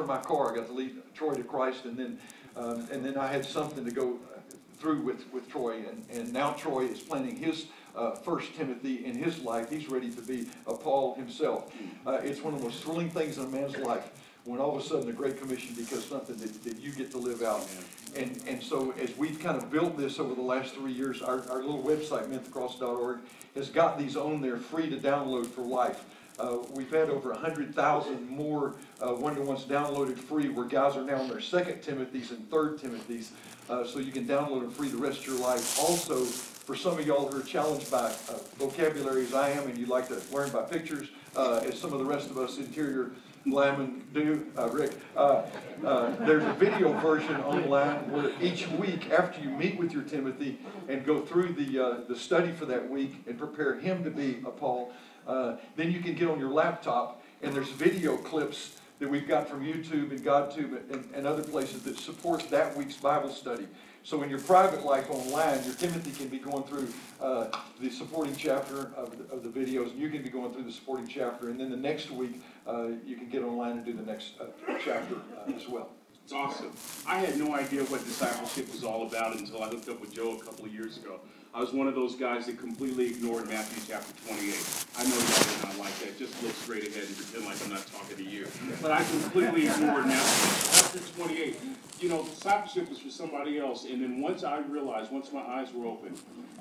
my car. I got to lead Troy to Christ, and then I had something to go through with Troy, and now Troy is planning his First Timothy in his life. He's ready to be a Paul himself. It's one of the most thrilling things in a man's life when all of a sudden the Great Commission becomes something that you get to live out. And so as we've kind of built this over the last 3 years, our little website, menthacross.org, has got these on there free to download for life. We've had over 100,000 more one-to-ones downloaded free, where guys are now in their 2 Timothy's and 3 Timothy's, so you can download them free the rest of your life. Also, for some of y'all who are challenged by vocabulary as I am, and you like to learn by pictures, as some of the rest of us interior linemen do, Rick, there's a video version online where each week after you meet with your Timothy and go through the study for that week and prepare him to be a Paul, then you can get on your laptop, and there's video clips that we've got from YouTube and GodTube and other places that support that week's Bible study. So in your private life online, your Timothy can be going through the supporting chapter of the videos, and you can be going through the supporting chapter, and then the next week you can get online and do the next chapter as well. It's awesome. I had no idea what discipleship was all about until I hooked up with Joe a couple of years ago. I was one of those guys that completely ignored Matthew chapter 28. I know y'all did not like that. Just look straight ahead and pretend like I'm not talking to you. But I completely ignored Matthew chapter 28. You know, discipleship was for somebody else. And then once I realized, once my eyes were open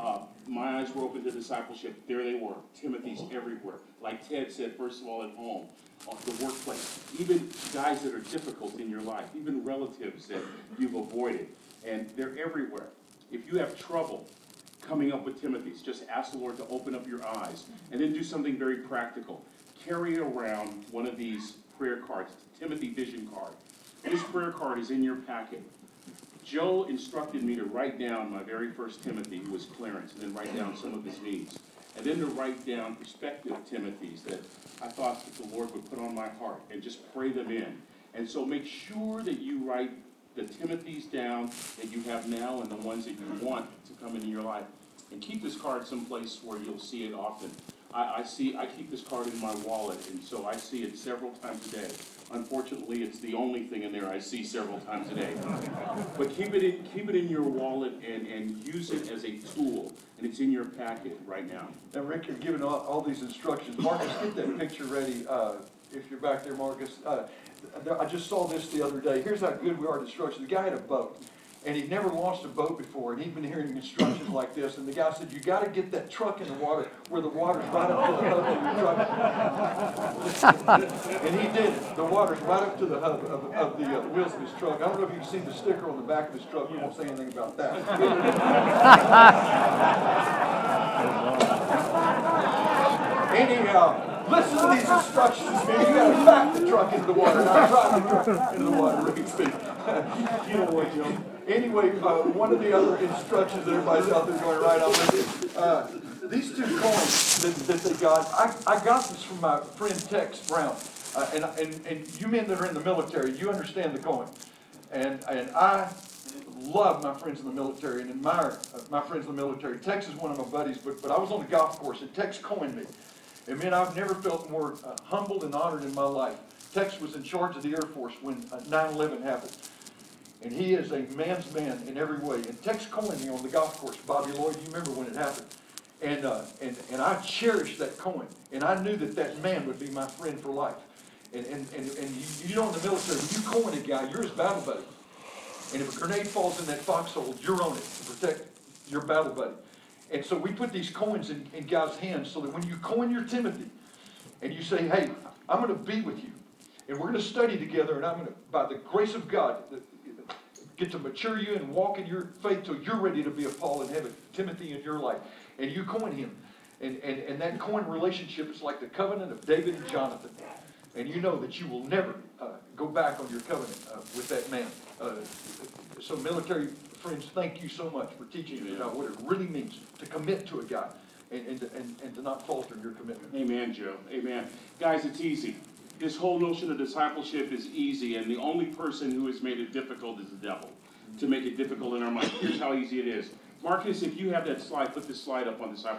to discipleship, there they were. Timothy's everywhere. Like Ted said, first of all, at home, the workplace, even guys that are difficult in your life, even relatives that you've avoided. And they're everywhere. If you have trouble coming up with Timothy's, just ask the Lord to open up your eyes, and then do something very practical. Carry around one of these prayer cards, Timothy vision card. This prayer card is in your packet. Joe instructed me to write down my very first Timothy, who was Clarence, and then write down some of his needs. And then to write down prospective Timothys that I thought that the Lord would put on my heart, and just pray them in. And so make sure that you write the Timothys down that you have now and the ones that you want to come into your life. And keep this card someplace where you'll see it often. I keep this card in my wallet, and so I see it several times a day. Unfortunately, it's the only thing in there I see several times a day. But keep it in your wallet and use it as a tool, and it's in your packet right now. Now, Rick, you're giving all these instructions. Marcus, get that picture ready. If you're back there, Marcus. I just saw this the other day. Here's how good we are at instructions. The guy had a boat, and he'd never launched a boat before, and he'd been hearing instructions like this. And the guy said, you got to get that truck in the water where the water's right up to the hub of your truck. And he did it. The water's right up to the hub of the wheels of his truck. I don't know if you can see the sticker on the back of his truck. We won't say anything about that. Anyhow, listen to these instructions, man. You got to back the truck into the water, not drive the truck into the water. Rick, speak. You know what, Joe? Anyway, one of the other instructions that everybody's out there going right on with it. These 2 coins that they got, I got this from my friend Tex Brown. And you men that are in the military, you understand the coin. And I love my friends in the military and admire my friends in the military. Tex is one of my buddies, but I was on the golf course, and Tex coined me. And man, I've never felt more humbled and honored in my life. Tex was in charge of the Air Force when 9/11 happened. And he is a man's man in every way. And Tex coined me on the golf course. Bobby Lloyd, you remember when it happened. And I cherished that coin. And I knew that man would be my friend for life. And you know in the military, when you coin a guy, you're his battle buddy. And if a grenade falls in that foxhole, you're on it to protect your battle buddy. And so we put these coins in God's hands so that when you coin your Timothy and you say, hey, I'm going to be with you, and we're going to study together, and I'm going to, by the grace of God, get to mature you and walk in your faith till you're ready to be a Paul and have a Timothy in your life. And you coin him. And that coin relationship is like the covenant of David and Jonathan. And you know that you will never go back on your covenant with that man. So military friends, thank you so much for teaching me about what it really means to commit to a guy and to not falter in your commitment. Amen, Joe. Amen. Guys, it's easy. This whole notion of discipleship is easy, and the only person who has made it difficult is the devil, to make it difficult in our minds. Here's how easy it is. Marcus, if you have that slide, put this slide up on discipleship.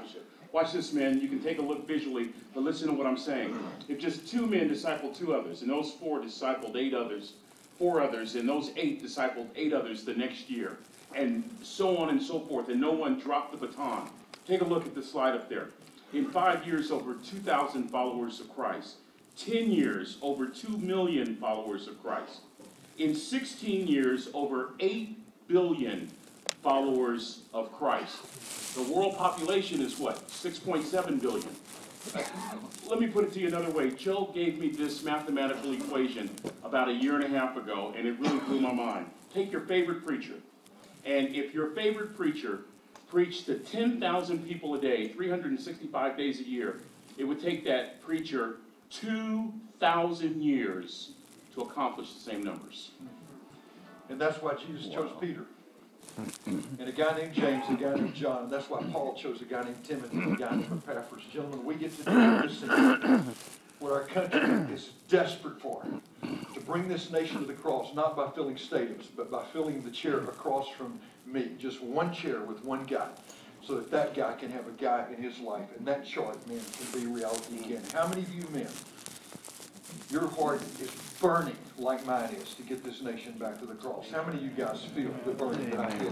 Watch this, man. You can take a look visually, but listen to what I'm saying. If just 2 men discipled 2 others, and those 4 discipled 8 others, 4 others, and those 8 discipled 8 others the next year, and so on and so forth, and no one dropped the baton. Take a look at the slide up there. In 5 years, over 2,000 followers of Christ. 10 years, over 2 million followers of Christ. In 16 years, over 8 billion followers of Christ. The world population is what? 6.7 billion. Let me put it to you another way. Joe gave me this mathematical equation about a year and a half ago, and it really blew my mind. Take your favorite preacher, and if your favorite preacher preached to 10,000 people a day, 365 days a year, it would take that preacher 2,000 years to accomplish the same numbers. And that's why Jesus chose Peter. And a guy named James, a guy named John. And that's why Paul chose a guy named Timothy, a guy named Epaphras. Gentlemen, we get to do this thing, what our country is desperate for, to bring this nation to the cross, not by filling stadiums, but by filling the chair across from me. Just one chair with one guy, so that that guy can have a guy in his life. And that chart, men, can be reality again. How many of you men, your heart is burning like mine is to get this nation back to the cross? How many of you guys feel the burning that I feel?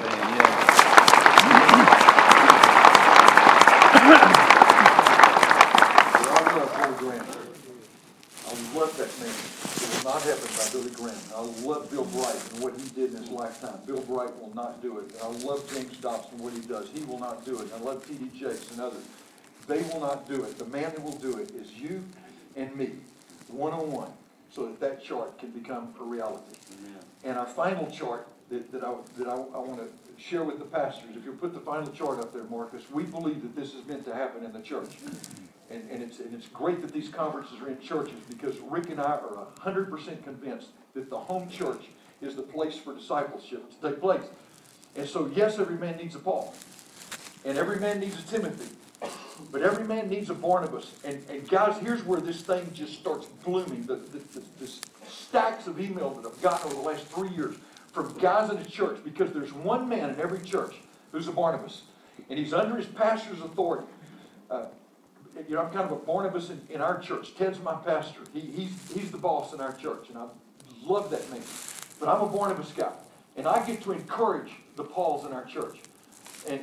I love Billy Graham. I love that man. It will not happen by Billy Graham. I love Bill Bright and what he did in his lifetime. Bill Bright will not do it. And I love James Dobson and what he does. He will not do it. I love T.D. Jakes and others. They will not do it. The man that will do it is you and me, one-on-one, so that that chart can become a reality. Amen. And our final chart that I want to share with the pastors, if you'll put the final chart up there, Marcus, we believe that this is meant to happen in the church. And it's great that these conferences are in churches, because Rick and I are 100% convinced that the home church is the place for discipleship to take place. And so, yes, every man needs a Paul. And every man needs a Timothy. But every man needs a Barnabas. And guys, here's where this thing just starts blooming. The stacks of email that I've gotten over the last 3 years from guys in the church, because there's one man in every church who's a Barnabas. And he's under his pastor's authority. I'm kind of a Barnabas in our church. Ted's my pastor. He's the boss in our church, and I love that man. But I'm a Barnabas guy, and I get to encourage the Pauls in our church. And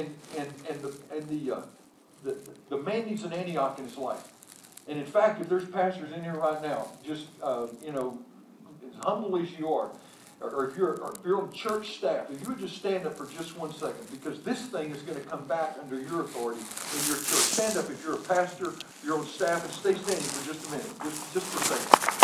the man needs an Antioch in his life. And in fact, if there's pastors in here right now, just as humble as you are, or if you're on church staff, if you would just stand up for just 1 second, because this thing is going to come back under your authority in your church. Stand up if you're a pastor, you're on staff, and stay standing for just a minute, just for a second.